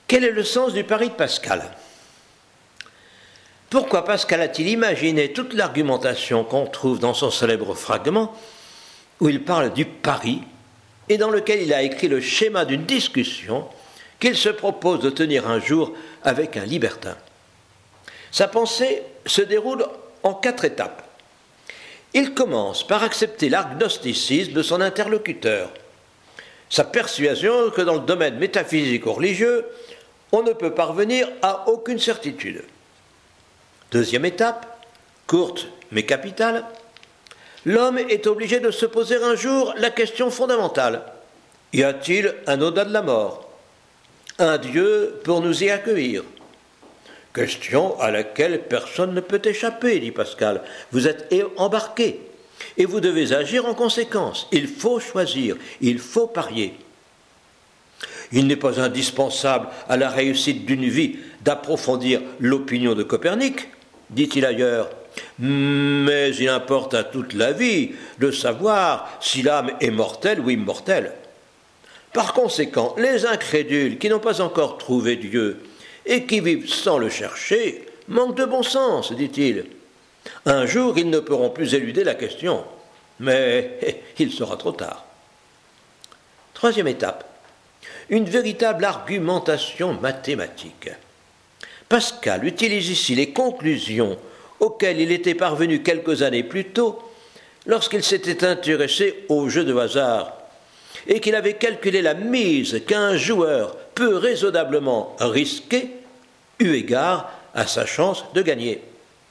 Quel est le sens du pari de Pascal? Pourquoi Pascal a-t-il imaginé toute l'argumentation qu'on trouve dans son célèbre fragment où il parle du pari et dans lequel il a écrit le schéma d'une discussion qu'il se propose de tenir un jour avec un libertin? Sa pensée se déroule en 4 étapes. Il commence par accepter l'agnosticisme de son interlocuteur, sa persuasion que dans le domaine métaphysique ou religieux, on ne peut parvenir à aucune certitude. Deuxième étape, courte mais capitale, l'homme est obligé de se poser un jour la question fondamentale. Y a-t-il un au-delà de la mort? Un Dieu pour nous y accueillir? Question à laquelle personne ne peut échapper, dit Pascal. Vous êtes embarqué et vous devez agir en conséquence. Il faut choisir, il faut parier. Il n'est pas indispensable à la réussite d'une vie d'approfondir l'opinion de Copernic, dit-il ailleurs, mais il importe à toute la vie de savoir si l'âme est mortelle ou immortelle. Par conséquent, les incrédules qui n'ont pas encore trouvé Dieu et qui vivent sans le chercher manquent de bon sens, dit-il. Un jour, ils ne pourront plus éluder la question, mais il sera trop tard. Troisième étape, une véritable argumentation mathématique. Pascal utilise ici les conclusions auxquelles il était parvenu quelques années plus tôt lorsqu'il s'était intéressé au jeu de hasard et qu'il avait calculé la mise qu'un joueur peut raisonnablement risquer eu égard à sa chance de gagner.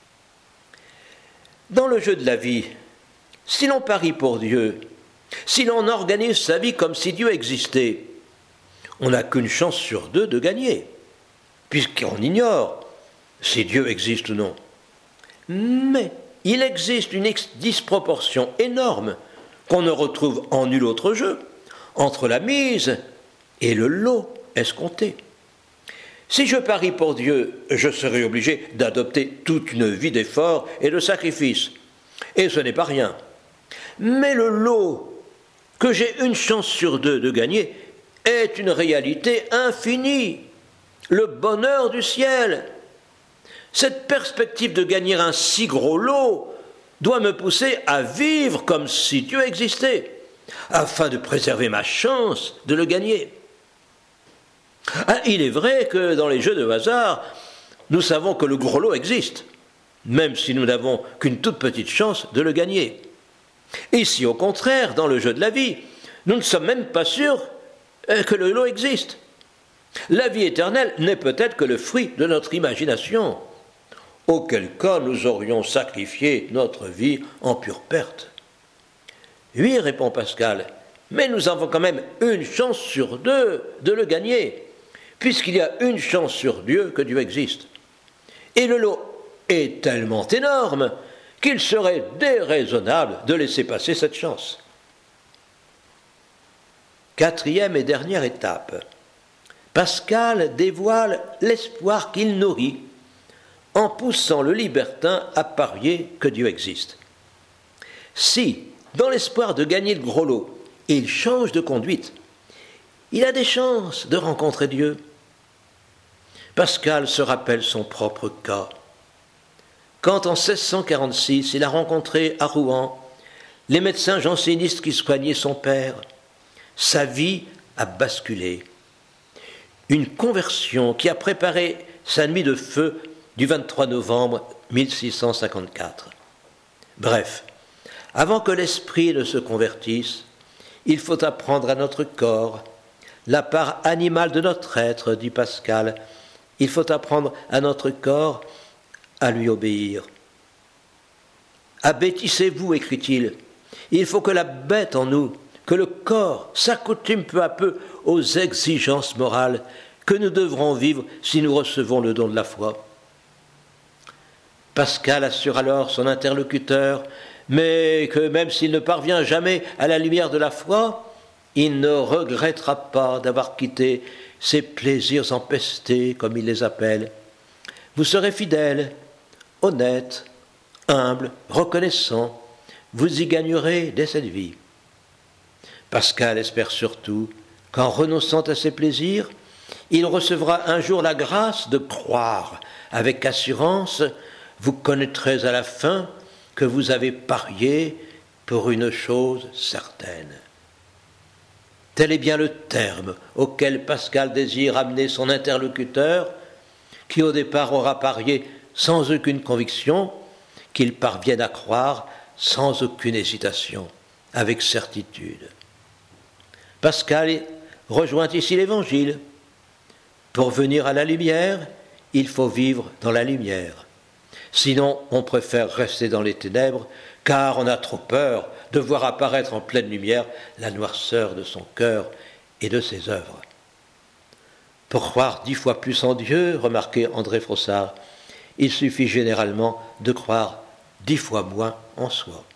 Dans le jeu de la vie, si l'on parie pour Dieu, si l'on organise sa vie comme si Dieu existait, on n'a qu'une chance sur 2 de gagner, puisqu'on ignore si Dieu existe ou non. Mais il existe une disproportion énorme qu'on ne retrouve en nul autre jeu entre la mise et le lot escompté. Si je parie pour Dieu, je serai obligé d'adopter toute une vie d'efforts et de sacrifices. Et ce n'est pas rien. Mais le lot que j'ai une chance sur 2 de gagner est une réalité infinie, le bonheur du ciel. Cette perspective de gagner un si gros lot doit me pousser à vivre comme si Dieu existait, afin de préserver ma chance de le gagner. Il est vrai que dans les jeux de hasard, nous savons que le gros lot existe, même si nous n'avons qu'une toute petite chance de le gagner. Ici, au contraire, dans le jeu de la vie, nous ne sommes même pas sûrs que le lot existe. La vie éternelle n'est peut-être que le fruit de notre imagination, auquel cas nous aurions sacrifié notre vie en pure perte. Oui, répond Pascal, mais nous avons quand même une chance sur 2 de le gagner, puisqu'il y a une chance sur Dieu que Dieu existe. Et le lot est tellement énorme qu'il serait déraisonnable de laisser passer cette chance. Quatrième et dernière étape. Pascal dévoile l'espoir qu'il nourrit en poussant le libertin à parier que Dieu existe. Si, dans l'espoir de gagner le gros lot, il change de conduite, il a des chances de rencontrer Dieu. Pascal se rappelle son propre cas. Quand en 1646, il a rencontré à Rouen les médecins jansénistes qui soignaient son père, sa vie a basculé. Une conversion qui a préparé sa nuit de feu du 23 novembre 1654. Bref, avant que l'esprit ne se convertisse, il faut apprendre à notre corps, la part animale de notre être, dit Pascal, il faut apprendre à notre corps à lui obéir. Abêtissez-vous, écrit-il, il faut que la bête en nous, que le corps s'accoutume peu à peu aux exigences morales que nous devrons vivre si nous recevons le don de la foi. Pascal assure alors son interlocuteur, mais que même s'il ne parvient jamais à la lumière de la foi, il ne regrettera pas d'avoir quitté ses plaisirs empestés, comme il les appelle. Vous serez fidèle, honnête, humble, reconnaissant, vous y gagnerez dès cette vie. Pascal espère surtout qu'en renonçant à ses plaisirs, il recevra un jour la grâce de croire avec assurance. Vous connaîtrez à la fin que vous avez parié pour une chose certaine. Tel est bien le terme auquel Pascal désire amener son interlocuteur, qui au départ aura parié sans aucune conviction, qu'il parvienne à croire sans aucune hésitation, avec certitude. Pascal rejoint ici l'Évangile. Pour venir à la lumière, il faut vivre dans la lumière. Sinon, on préfère rester dans les ténèbres, car on a trop peur de voir apparaître en pleine lumière la noirceur de son cœur et de ses œuvres. Pour croire 10 fois plus en Dieu, remarquait André Frossard, il suffit généralement de croire 10 fois moins en soi.